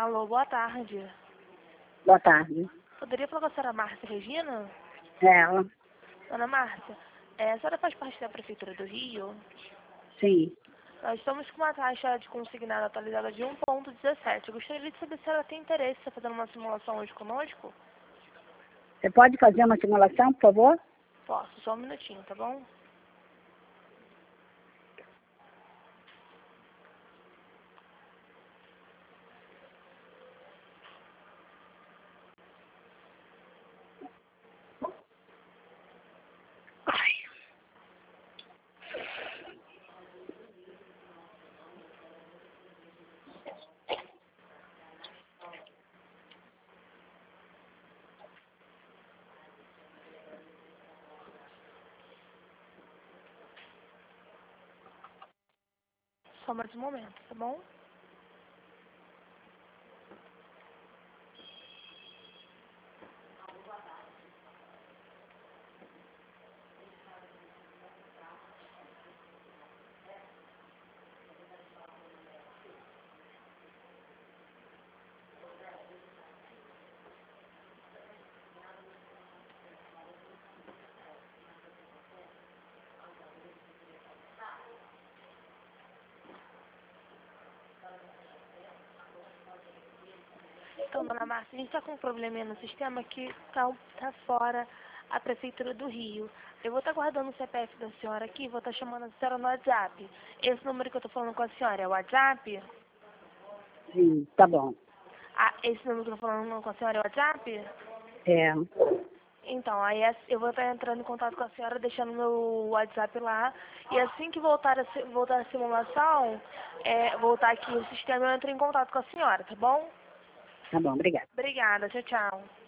Alô, boa tarde. Boa tarde. Poderia falar com a senhora Márcia Regina? É ela? Dona Márcia, a senhora faz parte da Prefeitura do Rio? Sim. Nós estamos com uma taxa de consignado atualizada de 1,17. Eu gostaria de saber se ela tem interesse em fazer uma simulação hoje conosco? Você pode fazer uma simulação, por favor? Posso, só um minutinho, tá bom? Ai. Só mais um momento, tá bom? Então, dona Márcia, a gente está com um probleminha no sistema que tá fora a Prefeitura do Rio. Eu vou estar guardando o CPF da senhora aqui, vou estar chamando a senhora no WhatsApp. Esse número que eu estou falando com a senhora é o WhatsApp? Sim, tá bom. Ah, esse número que eu estou falando com a senhora é o WhatsApp? É. Então, aí eu vou estar entrando em contato com a senhora, deixando meu WhatsApp lá. E assim que voltar voltar a simulação, voltar aqui o sistema, eu entro em contato com a senhora, tá bom? Tá bom, obrigada. Obrigada, tchau, tchau.